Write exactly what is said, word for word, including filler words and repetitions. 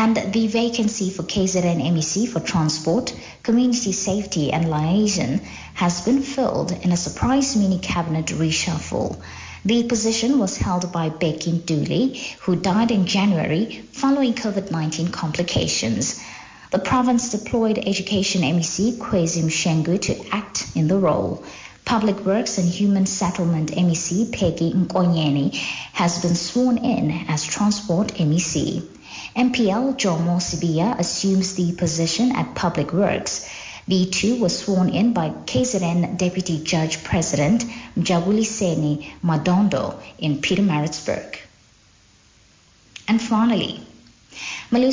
And the vacancy for K Z N M E C for Transport, Community Safety and Liaison has been filled in a surprise mini cabinet reshuffle. The position was held by Becky Nduli, who died in January following COVID nineteen complications. The province deployed Education M E C Kwezi Mshengu to act in the role. Public Works and Human Settlement M E C Peggy Nkonyeni has been sworn in as Transport M E C. M P L Jomo Sibia assumes the position at Public Works. The two were sworn in by K Z N Deputy Judge President Mjabuliseni Madondo in Pietermaritzburg. And finally, Malusi